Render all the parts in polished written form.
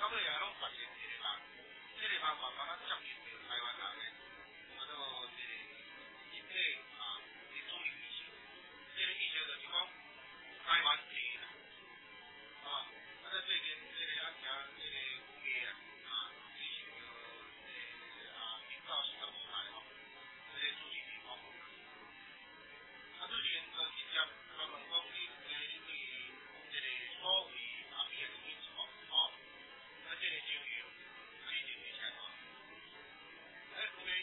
尾也拢发现一个人，这个办法把咱接触到台湾人的，这个人体的主流意识，这个意识就是讲台湾地啦，在最近这个啊，这个有个追求民造时代舞台这个主持人讲，主持人就直接专门讲你对这个所谓美的民主这个就有，你认为啥？我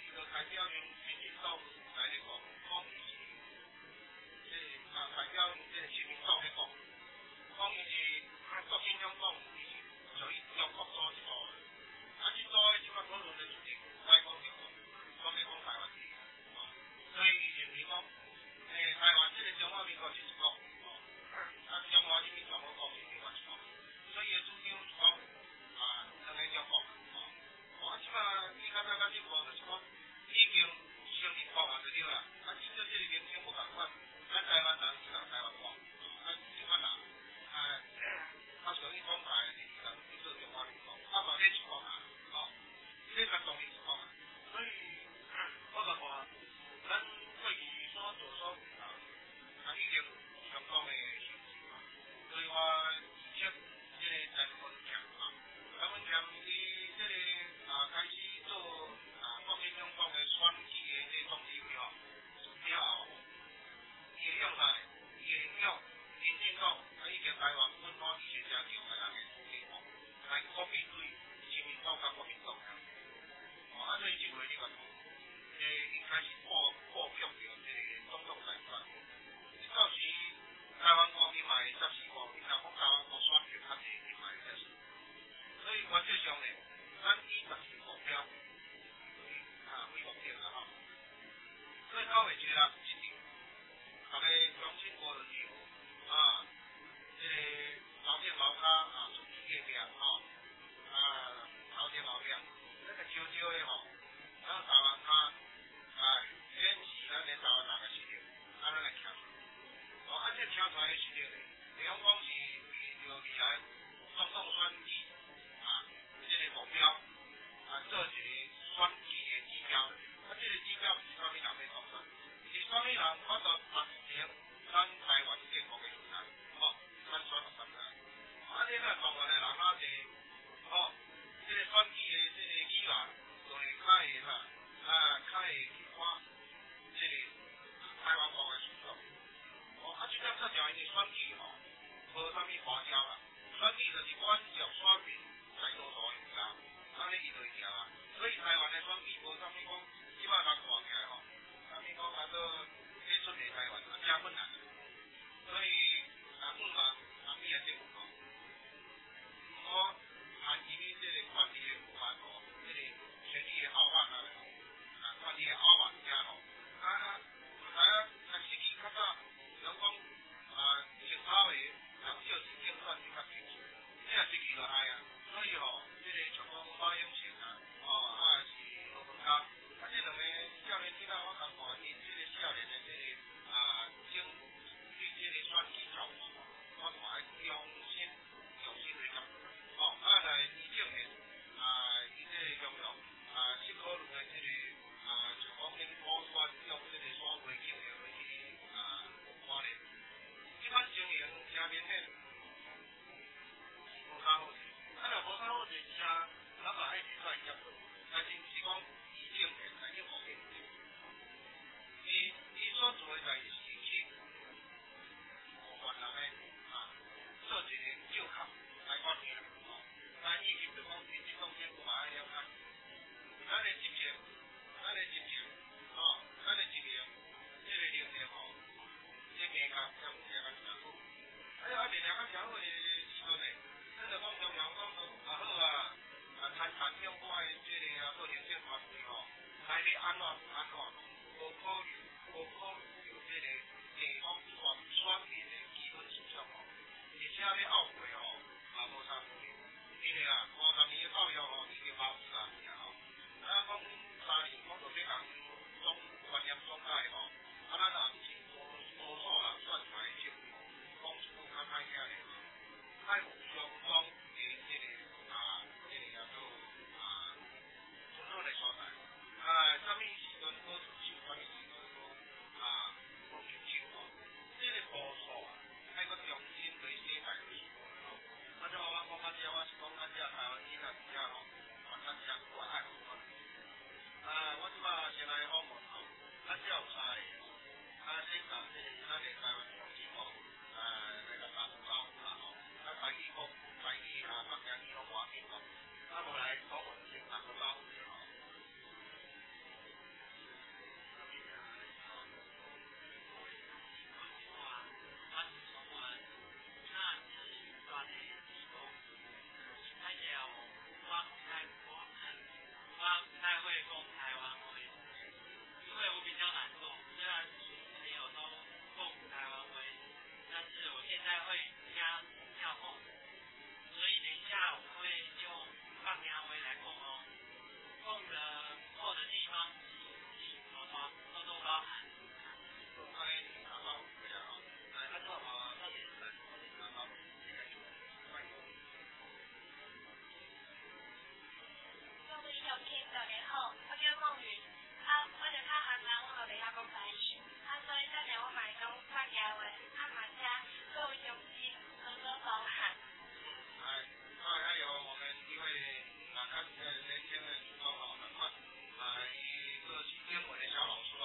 所以等下我嘛会讲客家话，嘛请各位乡亲多多包涵。 还有我们一位开始在年轻的时候很快一个是英文的小老师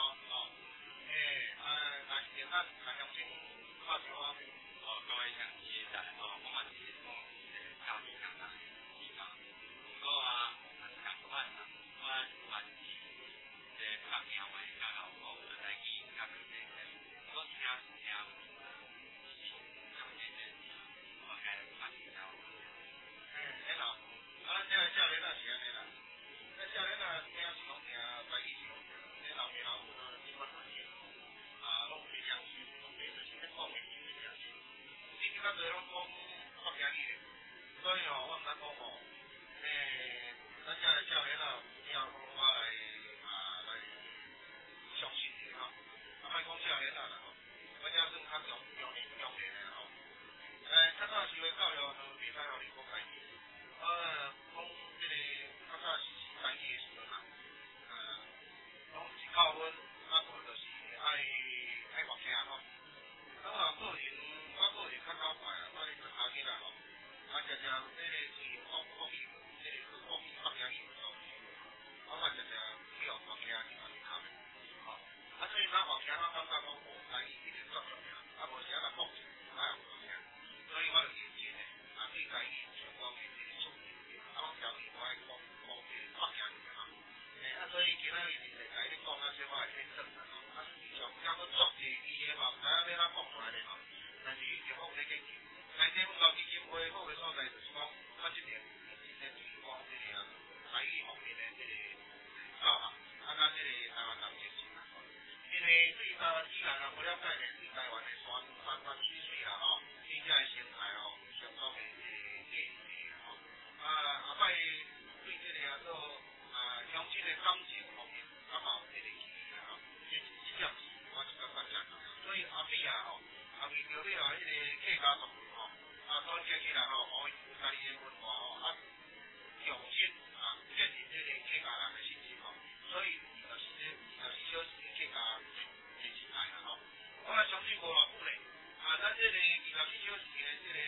来简单来乡亲发表各位乡亲大家好，我嘛是教育强大的地方，不过同款我嘛是客家话较老古，台语较特别，我听我该发表了。 好，这个少年是安尼啦，少年听是讲听台语是讲听，老爸老母即款东西拢袂相信，就是咧讲的就是相信。你较侪拢讲客家语，所以我毋通讲咱这个少年有要我来相信的莫讲少年我这算较中年的较早时的教育比赛互你讲台语，讲这个较早是台语的时阵拢是扣分，无就是爱学听我个人较搞怪我咧读下囡仔常常这个是国语，这个是国语客家语我嘛常常去学客家语读所以咱学听我感觉讲台语一定足重要，无时若讲爱学听，所以我就认真的对台语全国的这个出名，我条件我爱讲这个客家语所以今仔日是来你讲些我会先证实实际上要搁作一个语言嘛，毋知影要怎讲出来的但是政府咧研究，内政府基金会好的所在就是讲，这年在推广这个台语方面的这个教学，甲这个台湾人接近因为对台湾以南不了解的，对台湾的山水水天遮的生态相当的介意后摆对这个乡亲的感情方面，嘛有这个意义这点是我是感觉真重要。所以后尾后面着了迄个客家族所接起来互伊有家己的文化重新建立这个客家人的信心所以24小时的客家电视台我相信无偌久咧咱这个24小时的这个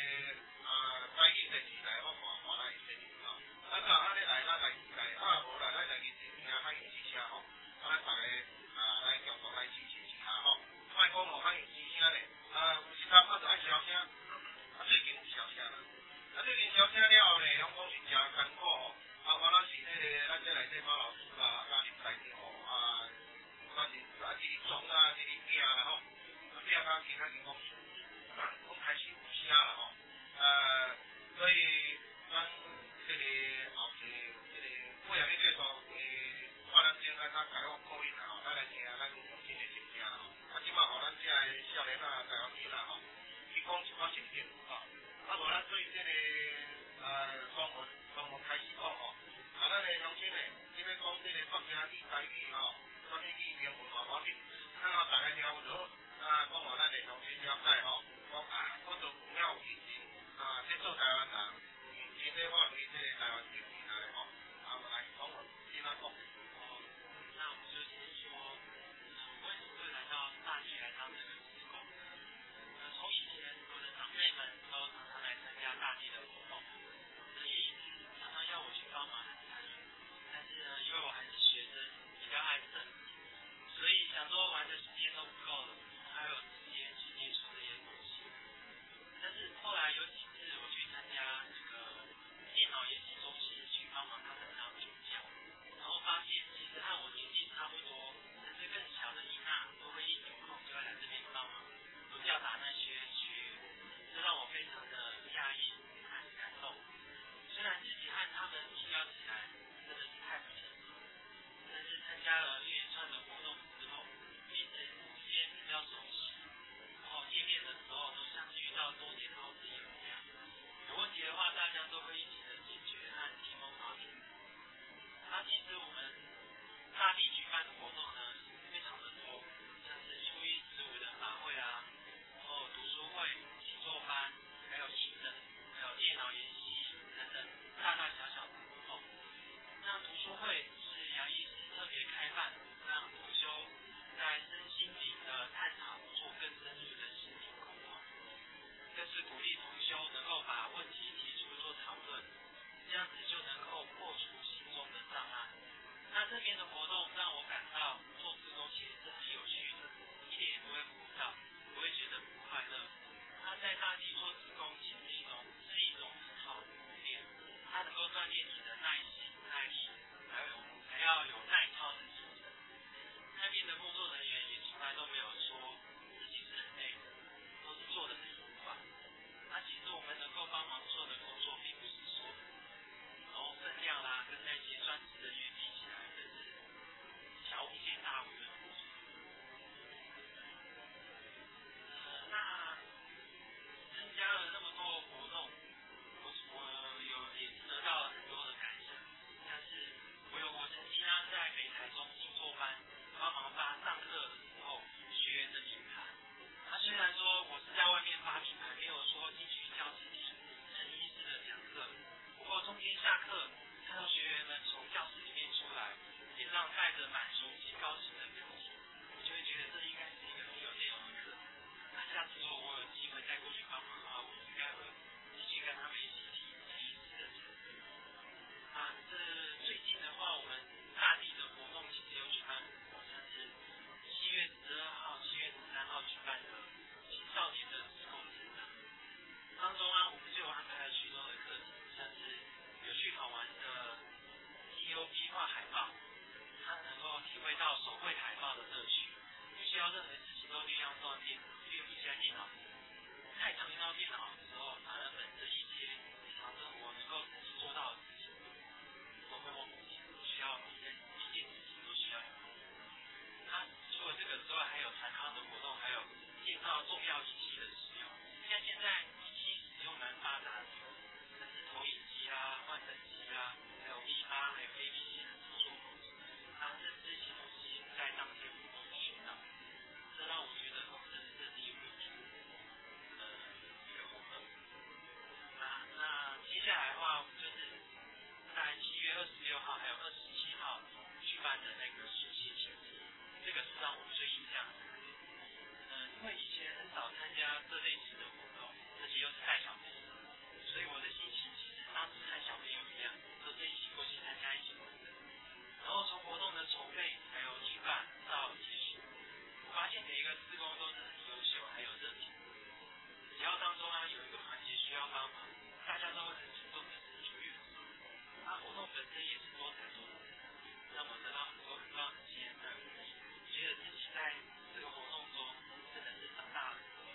看到学员们从教室里面出来，脸上带着满熟悉高兴的表情，我就会觉得这应该是一个很有内容的课。那下次如果我有机会再过去帮忙的话，我应该会继续跟他们一起提潜意识的层次。这最近的话，我们大地的活动其实有举办很多，像是7月12号、7月13号举办的青少年的自控成长。当中我们就有安排了许多的课程，像是有趣好玩的 TOB 画海报，它能够体会到手绘海报的乐趣，不需要任何事情都利用一些电脑。太常用到电脑的时候，反而本着一些日常生活能够自己做到的事情，都会忘记，不需要一件事情都需要有。除了这个之外，还有团康的活动，还有介绍重要仪器的使用。像现在仪器使用蛮发达的，像是投影机换灯机还有 V8，还有 ABC 的操作模式，这些东西在当天活动学到，这让我觉得这是有意思的一个活动。那接下来的话，我们就是在7月26号还有27号举办的那个暑期前夕，这个是让我最印象深刻。因为以前很少参加这类型的活动，而且又是带小朋友，所以我的心情其实当时和小朋友一样，都是一起过去参加一起玩的。然后从活动的筹备还有举办到结束，我发现每一个志工都是很优秀还有热情，只要当中有一个环节需要帮忙，大家都会很主动的伸出援手。活动本身也是多彩多姿，让我得到很多很棒的经验还有鼓励，觉得自己在这个活动中真的是长大了很多。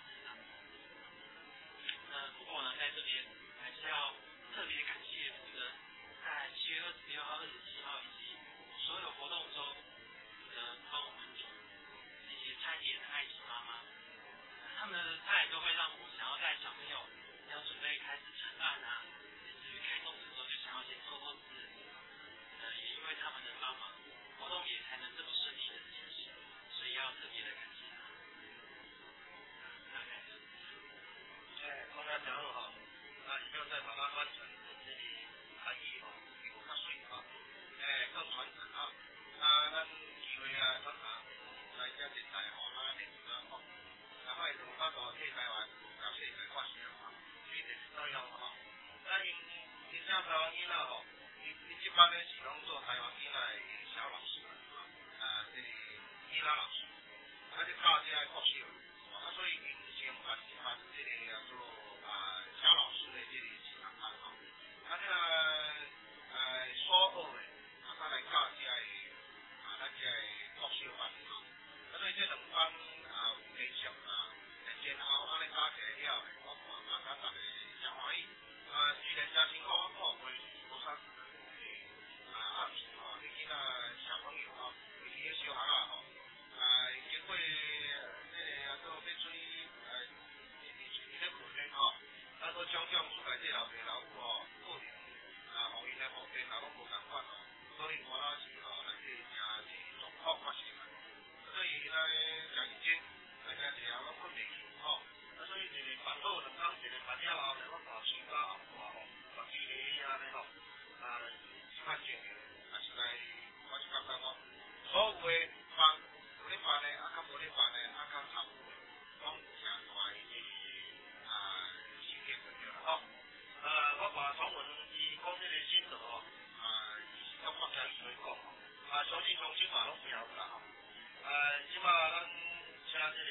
不过呢，在这边还是要特别感谢负责在7月26号、27号以及所有活动中帮我们组这些餐点的爱心妈妈，他们的菜都会让我想要带小朋友要准备开始盛饭甚至于开动的时候就想要先偷偷吃。也因为他们的帮忙，活动也才能这么顺利的进行，所以要特别的感谢他们。大概是。 讲得真好以后再把它翻成这里台语比较水更传承咱机会常常在这电台电视然后有法度替台湾甲世界发声这点是重要咱因正台湾囡仔因这班咧是拢做台湾囡仔的小老师这囡仔老师这教这国小所以因先办这个叫做小老师的这个市场班这个所学的咱来教这个咱这个国小班所以这两班有连续前后安尼加起来了我看大家真欢喜虽然真辛苦我看过多少暗时你囡仔小朋友尤其小孩经过这个叫做要水你咧困咧都种出来这老爸老母可能互因的后天拢无同款所以我是咱这真是状况发生所以真认真大家一下拢困袂去所以一个办好2天一个办了后我看先到后半12个安尼即摆正也是来我是感觉讲所有的班有咧办的较无咧办的较差不多拢正大的这个成绩就对了我看传闻伊讲这个心得伊是到国家所讲相信中心嘛拢有啦即摆咱请这个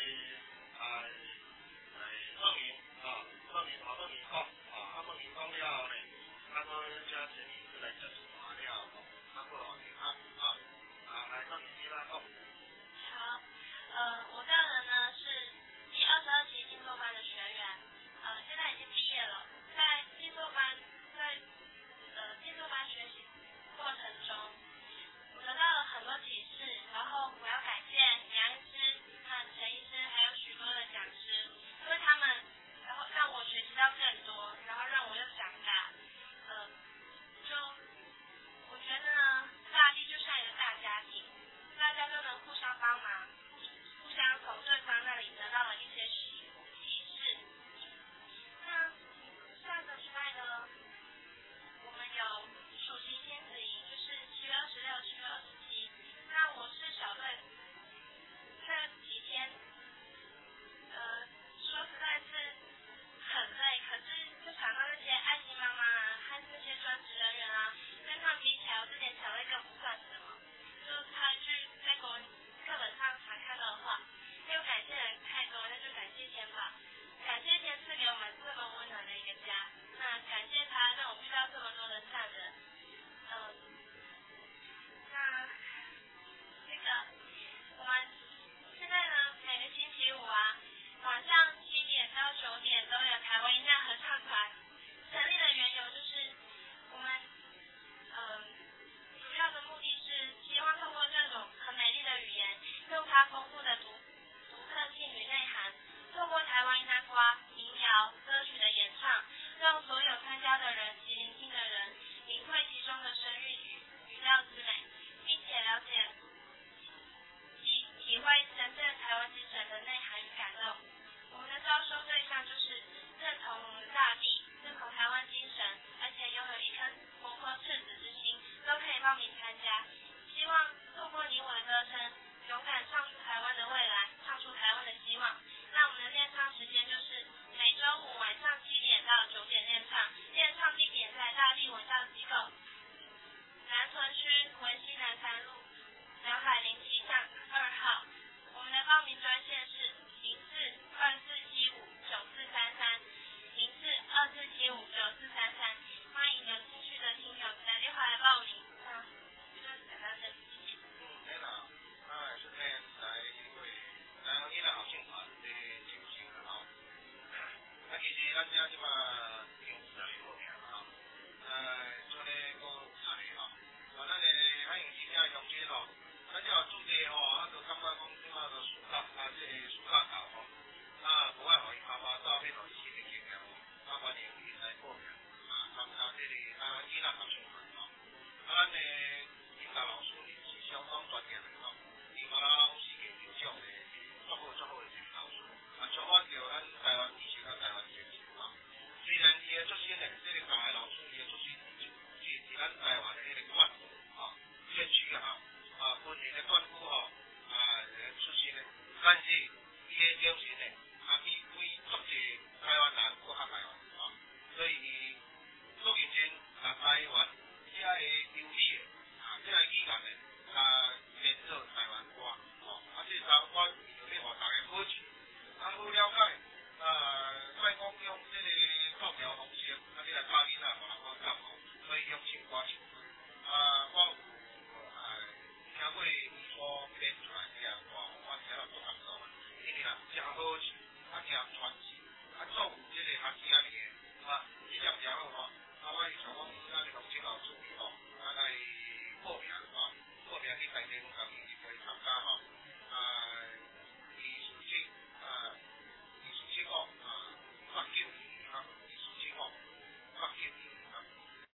孟明讲孟明讲了后呢咱搁请陈医师来讲话了过来孟明你来讲好我个人呢是第22期静坐班的学员现在已经毕业了，在静坐班学习过程中我得到了很多启示，然后我要感谢杨医师和陈医师还有许多的讲师，因为他们然后让我学习到更多，然后让我又长大就名参加。希望透过你我的歌声，勇敢唱出台湾的未来，唱出台湾的希望。那我们的练唱时间就是每周五晚上7点到9点练唱，练唱地点在大地文教机构